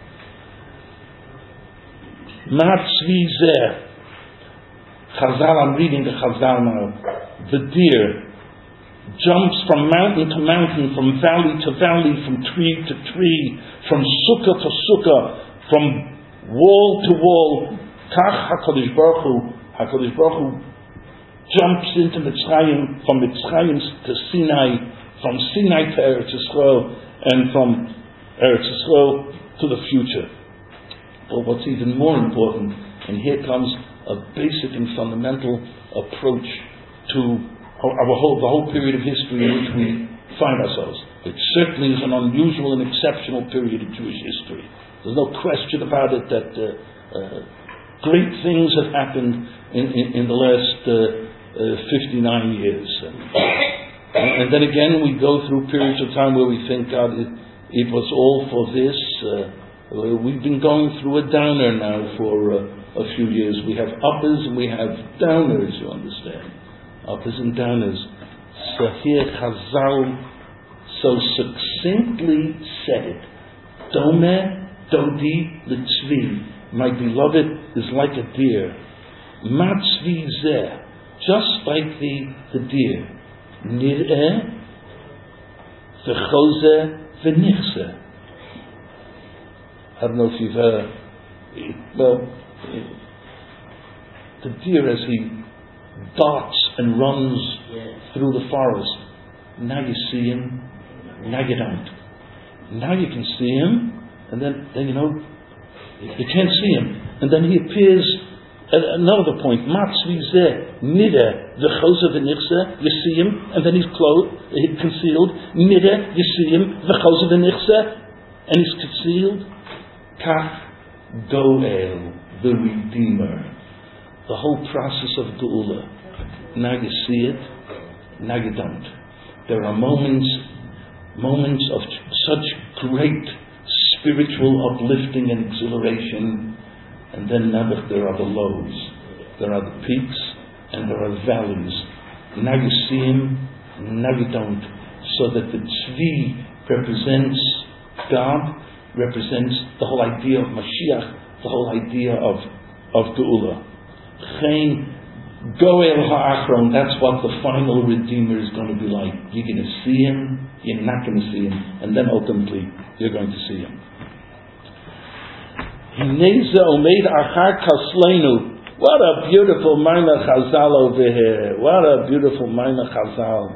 Matzvi zeh. Chazal, I'm reading the Chazal now. The deer jumps from mountain to mountain, from valley to valley, from tree to tree, from sukkah to sukkah, from wall to wall. Kach HaKadosh Baruch Hu, HaKadosh Baruch Hu jumps into Mitzrayim, from Mitzrayim to Sinai, from Sinai to Eretz Yisrael, and from Eretz Yisrael to the future. But what's even more important, and here comes a basic and fundamental approach to our whole, the whole period of history in which we find ourselves. It certainly is an unusual and exceptional period of Jewish history. There's no question about it that uh, uh, great things have happened in, in, in the last uh, uh, fifty-nine years. And, and then again, we go through periods of time where we think, God, it, it was all for this. Uh, we've been going through a downer now for uh, a few years. We have uppers and we have downers, you understand. Uppers and downers. So here Chazal so succinctly said it. Dome dodi litzvi. My beloved is like a deer. Matzvi zeh. Just like the, the deer. Nir'eh v'chozeh v'nichzeh. I don't know if you've heard. Well, the deer, as he darts and runs yeah. through the forest, now you see him, now you don't. Now you can see him, and then, then you know, you can't see him. And then he appears at another point. Matzvi zeh, nideh, v'chozeh v'nichzeh, you see him, and then he's clothed, he's concealed. Nideh, you see him, v'chozeh v'nichzeh, and he's concealed. Kach Goel, the Redeemer. The whole process of Geula. Now you see it, now you don't. There are moments, moments of such great spiritual uplifting and exhilaration, and then now there are the lows. There are the peaks, and there are valleys. Now you see him, now you don't. So that the Tzvi represents God, represents the whole idea of Mashiach, the whole idea of, of Geula. Chen Goel Ha'achron, that's what the final Redeemer is going to be like. You're going to see him, you're not going to see him, and then ultimately you're going to see him. Hineze Omeid Achar Kaslenu. What a beautiful Maimah Chazal over here. What a beautiful Maimah Chazal.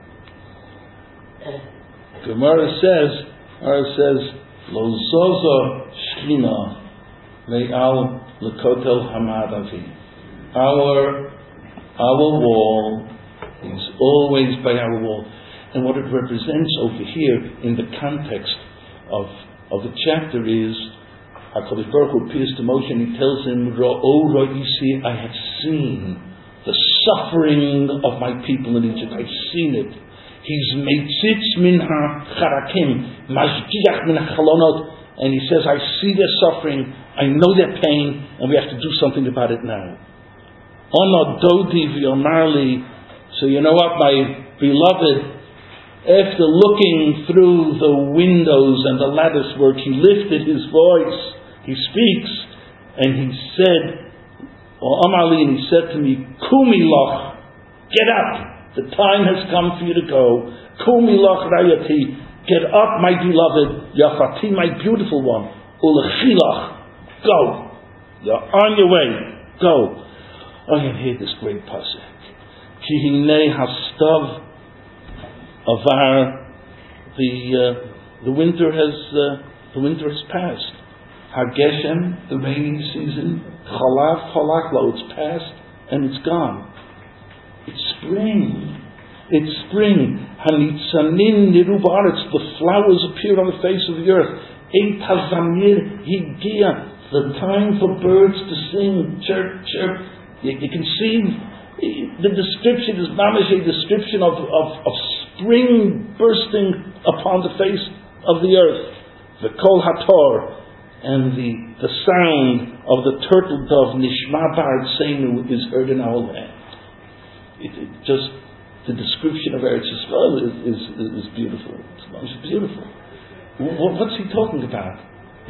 Gemara says, Gemara says, Lo zozo shchina me'al lekotel hamadavi. Our our wall is always by our wall, and what it represents over here in the context of of the chapter is HaKadosh Baruch Hu appears to Moshe and he tells him, "Ro'o ro'isi, I have seen the suffering of my people in Egypt. I've seen it. He's meitzitz min ha-charakim, mashgiach min ha-chalonot," and he says, I see their suffering, I know their pain, and we have to do something about it now. Ono dodi v'yomarli. So you know what, my beloved, after looking through the windows and the lattice work, he lifted his voice, he speaks, and he said, or Amarli, and he said to me, Kumi loch, get up. The time has come for you to go. Kumi loch rayati, get up, my beloved, Yafati, my beautiful one. Ulechilach, go. You're on your way. Go. Oh, you hear this great pasuk. Ki hinei hastav avar. The uh, the winter has uh, the winter has passed. Hageshem, the rainy season. Chalav chalaklo, it's passed and it's gone. It's spring. It's spring. Hanitzanin niru ba'aretz. The flowers appear on the face of the earth. Eit hazamir higia. The time for birds to sing. Chirp, chirp. You, you can see the description is mamish a description of, of, of spring bursting upon the face of the earth. The Kol Hator, and the, the sound of the turtle dove Nishma Ba'artzeinu is heard in our land. It, it just, the description of Eretz Yisrael is, is, is beautiful. It's beautiful. What, what's he talking about?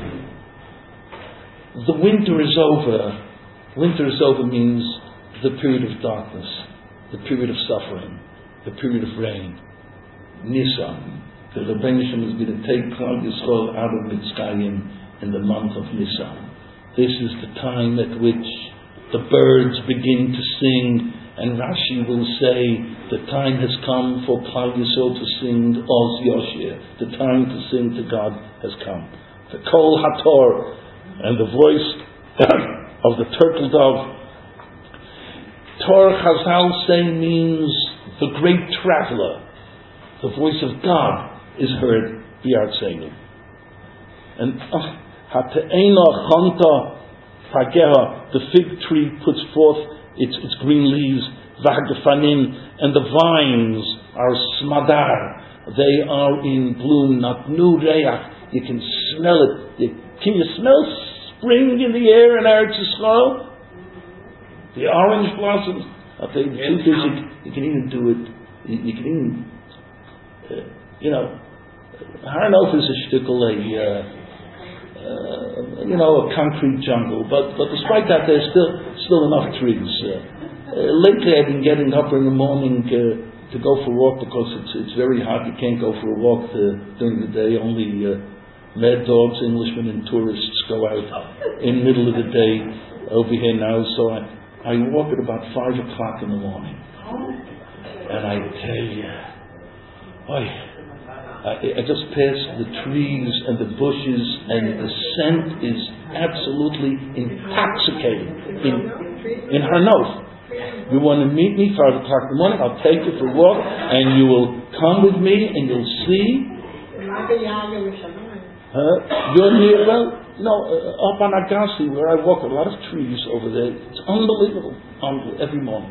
The winter is over. Winter is over means the period of darkness, the period of suffering, the period of rain. Nisan. The Rebbeinu Shem is going to take Klal Yisrael out of Mitzrayim in the month of Nisan. This is the time at which the birds begin to sing, and Rashi will say the time has come for Klal Yisrael to sing Oz Yoshir. The time to sing to God has come. The Kol Hator, and the voice of the turtle dove. Tor Chazal say means the great traveler. The voice of God is heard B'Artzeinu. And Hate'ena Chanta Pageha, the fig tree puts forth its, its green leaves, V'Hagafanim, and the vines are Smadar. They are in bloom, not new reach. You can smell it. You, can you smell spring in the air in Eretz Yisrael? The orange blossoms. I'll tell you the truth is, you, you can even do it. You, you can even, uh, you know, Harnof is a shtickle, a, uh, uh, you know, a concrete jungle. But but despite that, there's still still enough trees. Uh, uh, lately, I've been getting up in the morning uh, to go for a walk because it's it's very hot. You can't go for a walk to, during the day. Only uh, mad dogs, Englishmen, and tourists go out in the middle of the day over here now. So I, I walk at about five o'clock in the morning, and I tell you, boy, I, I just pass the trees and the bushes, and the scent is absolutely intoxicating in in Harnof. You want to meet me five o'clock in the morning? I'll take you for a walk, and you will come with me, and you'll see. Uh, you're near, well, no, uh, up on Agassi, where I walk, a lot of trees over there. It's unbelievable, unbelievable every morning.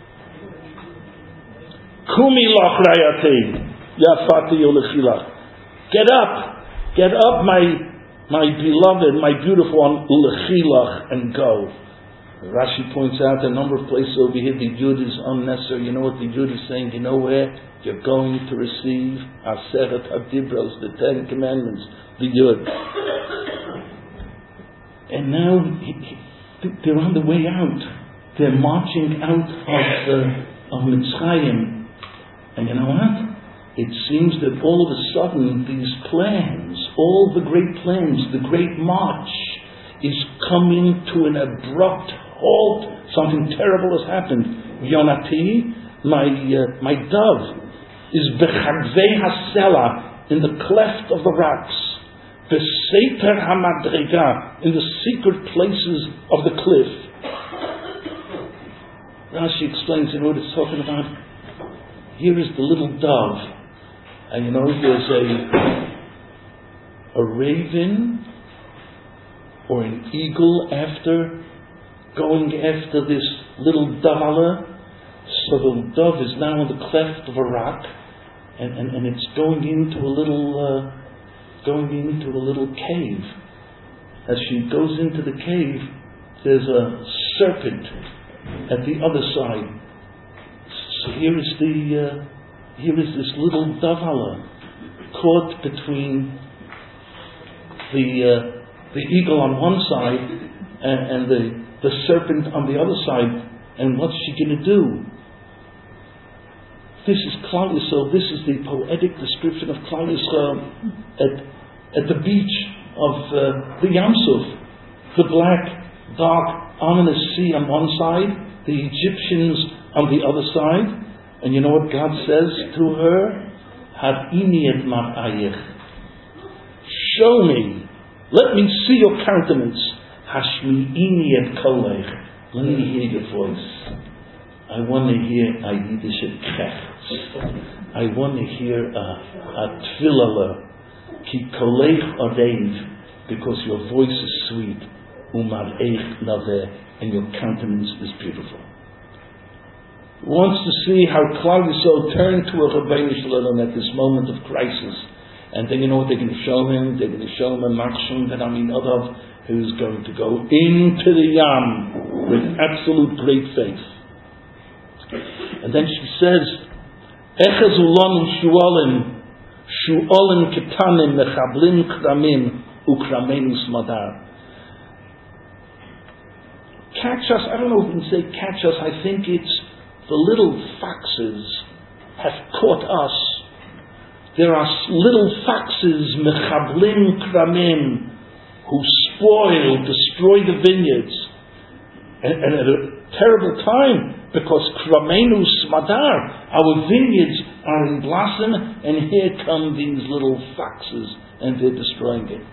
Kumi lach rayati, yafati ulechilach. Get up, get up, my my beloved, my beautiful one, ulechilach, and go. Rashi points out a number of places over here. The Yud is unnecessary. You know what the Yud is saying? You know where you're going to receive Aseret HaDibros, the Ten Commandments. The Yud. And now they're on the way out. They're marching out of uh, of Mitzrayim. And you know what? It seems that all of a sudden these plans, all the great plans, the great march, is coming to an abrupt halt. Something terrible has happened. Yonati, my uh, my dove, is bechagvei hasela, in the cleft of the rocks. Beseter hamadrega, in the secret places of the cliff. Rashi explains, you know what it's talking about? Here is the little dove, and you know there's a a raven or an eagle after going after this little dove. So the dove is now in the cleft of a rock, and, and, and it's going into a little uh, going into a little cave. As she goes into the cave, there's a serpent at the other side. So here is the uh, here is this little dove caught between the uh, the eagle on one side and, and the the serpent on the other side. And what's she going to do? This is Klal Yisrael. This is the poetic description of Klal Yisrael at at the beach of uh, the Yam Suf, the black, dark, ominous sea on one side, the Egyptians on the other side. And you know what God says to her? Had'ini et mar'ayich. Show me. Let me see your countenance. Hashmi'ini et kolech. Let me hear your voice. I want to hear a Yiddish krechts. I want to hear a, a tfilah. Ki kolech odev. Because your voice is sweet. Umar'ech naveh. And your countenance is beautiful. wants to see how Klal Yisrael turn to a Rebbeinu Shalom at this moment of crisis. And then you know what they're going to show him? They're going to show him a Machshon Ben Aminadav who's going to go into the Yam with absolute great faith. And then she says, Echezu lanu shuolim, shuolim ketanim mechablim kramim ukramenu smadar. Catch us, I don't know if we can say catch us, I think it's the little foxes have caught us. There are little foxes, mechablim kramim, who spoil, destroy the vineyards. And, and at a terrible time, because kramenu smadar, our vineyards are in blossom, and here come these little foxes, and they're destroying it.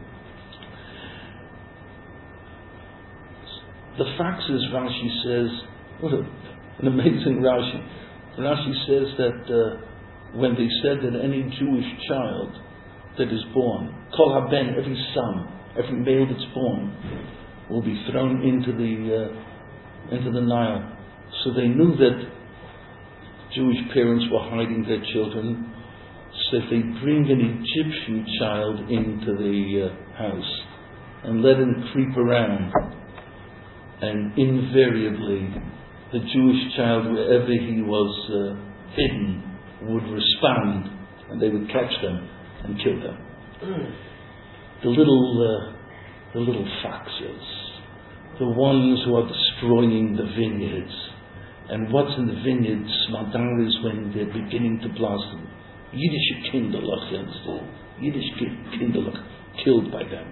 The foxes, Rashi says, what a, an amazing Rashi. Rashi says that uh, when they said that any Jewish child that is born, kol haben, every son, every male that's born, will be thrown into the uh, into the Nile. So they knew that Jewish parents were hiding their children. So if they bring an Egyptian child into the uh, house and let him creep around, and invariably the Jewish child, wherever he was uh, hidden, would respond, and they would catch them and kill them. Mm. The little, uh, the little foxes, the ones who are destroying the vineyards. And what's in the vineyards? Smadar is when they're beginning to blossom. Yiddish kinderlach, you understand? Yiddish kinderlach, killed by them.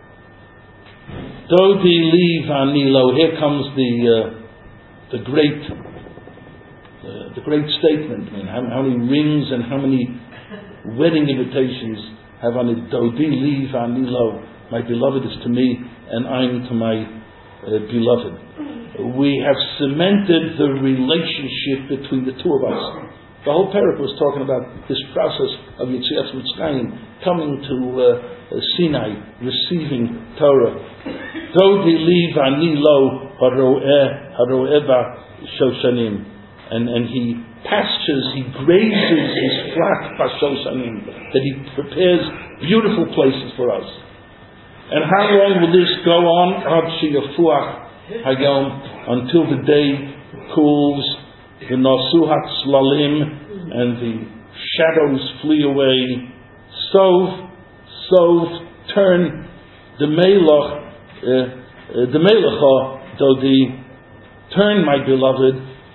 Dodi li vanilo. Here comes the uh, the great uh, the great statement. I mean, how, how many rings and how many wedding invitations have on it? Dodi li vanilo. My beloved is to me, and I'm to my uh, beloved. We have cemented the relationship between the two of us. The whole parak was talking about this process of Yetzias Mitzrayim, coming to uh, uh, Sinai, receiving Torah. Dodi li vani lo haroeh haroeba shoshanim, and and he pastures, he grazes his flock bashoshanim, that he prepares beautiful places for us. And how long will this go on? Ad sheyafuach hayom, until the day cools, the nasuhat slalim, and the shadows flee away. Sov, sov, turn the melech, the melecha dodi, turn my beloved,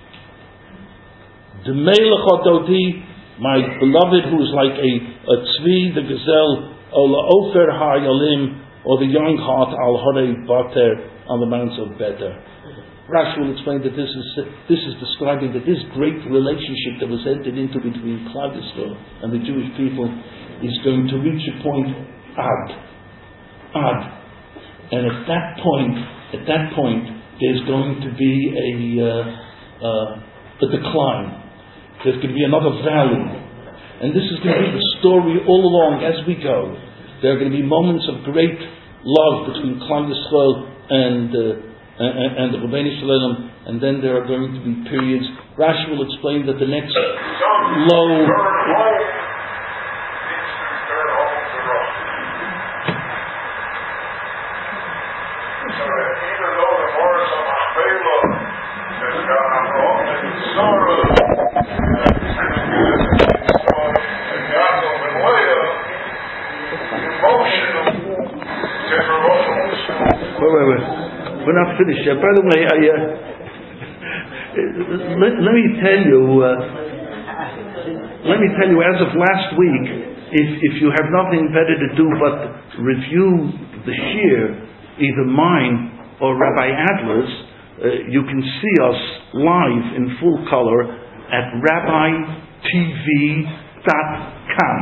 the melecha dodi, my beloved who is like a, a tzvi, the gazelle, ola ofer ha'yalim, or the young hart al horei bater, on the mounts of Beter. Rashi will explain that this is this is describing that this great relationship that was entered into between Klal Yisrael and the Jewish people is going to reach a point ad, ad, and at that point, at that point, there's going to be a uh, uh, a decline. There's going to be another valley, and this is going to be the story all along as we go. There are going to be moments of great love between Klal Yisrael and uh, and, and the Rebbeinu Shalom, and then there are going to be periods. Rashi will explain that the next low. Wait, wait, wait. We're not finished yet. By the way, I, uh, let, let me tell you, uh, let me tell you, as of last week, if, if you have nothing better to do but review the shir, either mine or Rabbi Adler's, uh, you can see us live in full color at rabbi t v dot com.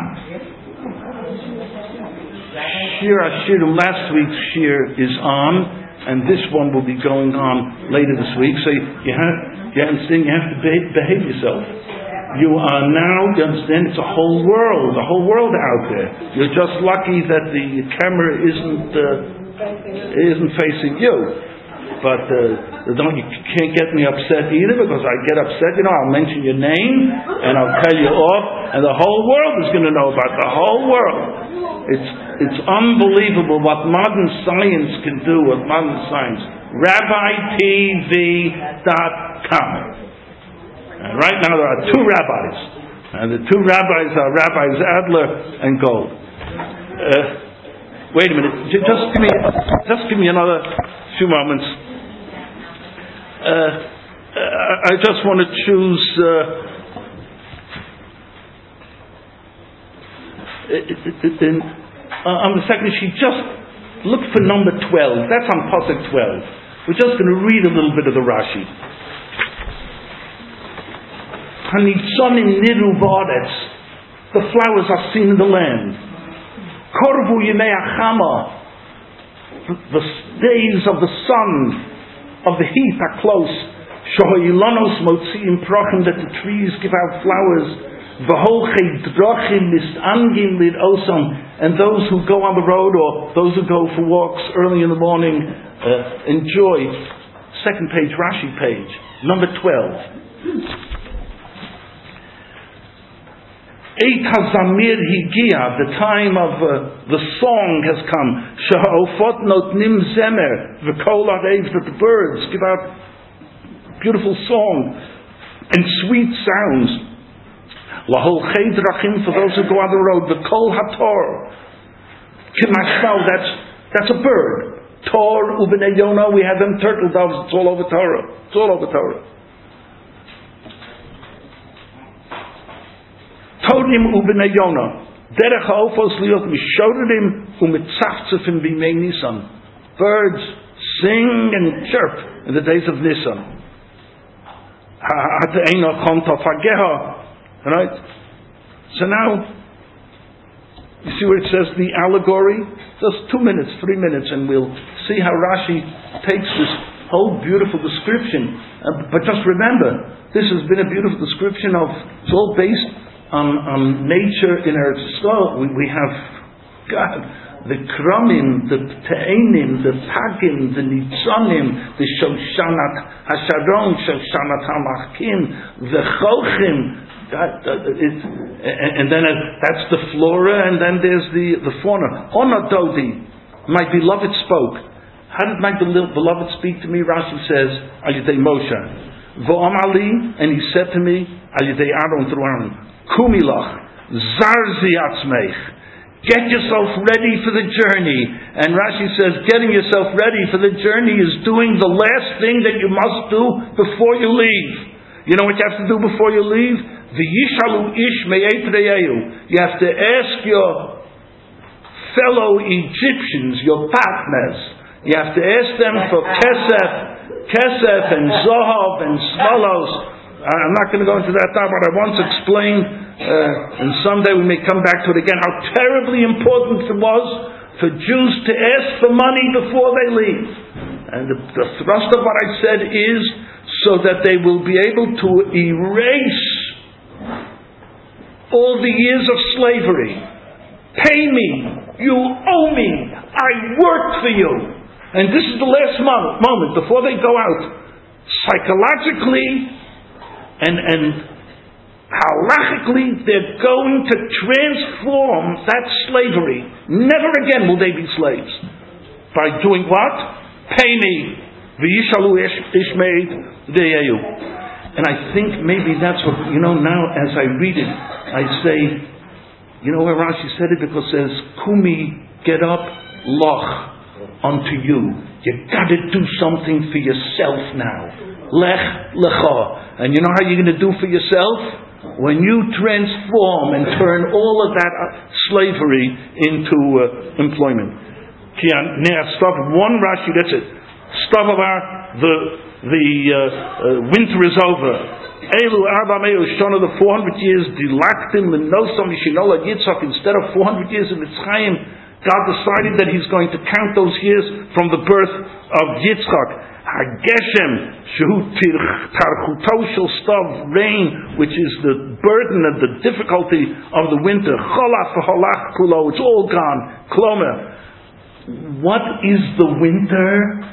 Shir Ashirim, last week's shir is on, and this one will be going on later this week. So you have, you understand, you have to behave, behave yourself. You are now, you understand, it's a whole world, a whole world out there. You're just lucky that the camera isn't uh, isn't facing you. but uh, don't you can't get me upset either, because I get upset. You know, I'll mention your name and I'll tell you off, and the whole world is going to know about the whole world. It's it's unbelievable what modern science can do. What modern science. Rabbi T V dot com. And right now there are two rabbis, and the two rabbis are Rabbis Adler and Gold. Uh, wait a minute. Just give me just give me another few moments. Uh, I just want to choose. Uh, in, uh, on the second sheet, just look for number twelve. That's on Pasuk twelve. We're just going to read a little bit of the Rashi. Hanitzonim niru v'aretz. The flowers are seen in the land. Korvu yemei hachama. The days of the sun, of the heat, are close. Shohayilanos motziim prochim, that the trees give out flowers. V'holchei drachim mistangim lid osam, and those who go on the road or those who go for walks early in the morning uh, enjoy. Second page, Rashi page, number twelve. Eit hazamir higia, the time of uh, the song has come. Sheha'ofot notnim zemer, v'kol arev, that the birds give out beautiful song and sweet sounds. Laholchei drachim, for those who go on the road. V'kol hator, kimashmal, that's that's a bird. Tor u'bnei Yonah, we have them turtle doves. It's all over Torah. It's all over Torah. Torim u'bnei Yonah, derech ha'ofos liot mishorim u'mitzachtzefim b'mei Nisan. Birds sing and chirp in the days of Nisan. Ha'ate'ena chonta fageha. Right? So now, you see where it says the allegory? Just two minutes, three minutes, and we'll see how Rashi takes this whole beautiful description. Uh, but just remember, this has been a beautiful description of, it's all based on, on nature in Eretz Yisrael. We, we have, God, the Kromim, the Te'enim, the Pagim, the Nitzonim, the Shoshanat HaSharon, Shoshanat HaMachkim, the Cholchim. That, that, it, and then uh, that's the flora, and then there's the, the fauna. Ona Dodi, my beloved spoke. How did my beloved speak to me? Rashi says, Al-Yidei Moshe. V'omali, and he said to me, Al-Yidei Aaron, through Aaron, Kumilach, Zarzi Atzmeich. Get yourself ready for the journey. And Rashi says, getting yourself ready for the journey is doing the last thing that you must do before you leave. You know what you have to do before you leave? V'yishalu ish me'ei pneiyu. You have to ask your fellow Egyptians, your partners. You have to ask them for kesef, kesef and zohov and smolos. I'm not going to go into that now, but I once explained, uh, and someday we may come back to it again, how terribly important it was for Jews to ask for money before they leave. And the, the thrust of what I said is so that they will be able to erase all the years of slavery. Pay me, you owe me, I worked for you. And this is the last moment, moment before they go out. Psychologically and, and halachically, they're going to transform that slavery. Never again will they be slaves. By doing what? Pay me. V'yishalu ishmeid de'yehu. And I think maybe that's what, you know, now as I read it, I say, you know where Rashi said it? Because it says, Kumi, get up, loch, unto you. You gotta do something for yourself now. Lech lecha. And you know how you're going to do for yourself? When you transform and turn all of that slavery into uh, employment. Stuff one Rashi, that's it. Stuff about the the uh, uh, winter is over. Elu arba me'u shana, the four hundred years dilaktim l'nosam yishinola Yitzchak, instead of four hundred years in Mitzrayim, God decided that He's going to count those years from the birth of Yitzchak. Hageshem shehu tarchuto shel stav, rain, which is the burden and the difficulty of the winter. Cholach v'holach kulo, it's all gone. Klomer. What is the winter?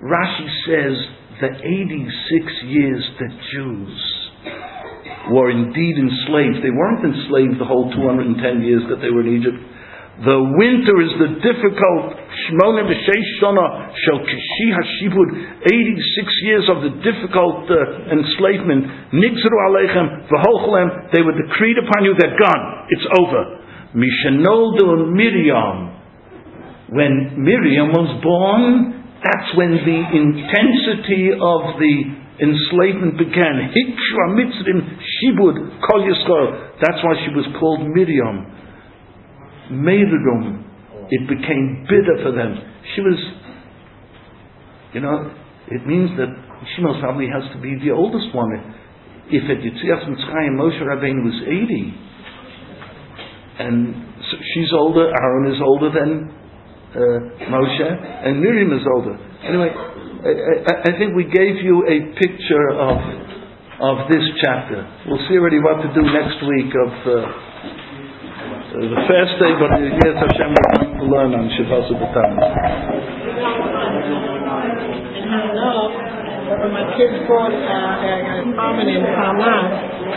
Rashi says the eighty-six years that Jews were indeed enslaved. They weren't enslaved the whole two hundred ten years that they were in Egypt. The winter is the difficult Shmona v'Sheish Shana Shel Kishi Hashibud, eighty-six years of the difficult uh, enslavement. Nigzru Aleichem v'Holcholem, they were decreed upon you, they're gone. It's over. Mishanoldu Miriam. When Miriam was born, that's when the intensity of the enslavement began. Hikshu Mitzrim Shibud Kol Yisrael. That's why she was called Miriam. Meiridum, it became bitter for them. She was, you know, it means that Shimon family has to be the oldest one. If at Yitzias Mitzrayim Moshe Rabbeinu was eighty, and so she's older, Aaron is older than uh, Moshe, and Miriam is older. Anyway, I, I, I think we gave you a picture of of this chapter. We'll see already what to do next week of. Uh, the first day, but yes, Hashem we're going to learn on Shavas B'Tam. And I know, when my kids bought uh, an apartment in Parnas,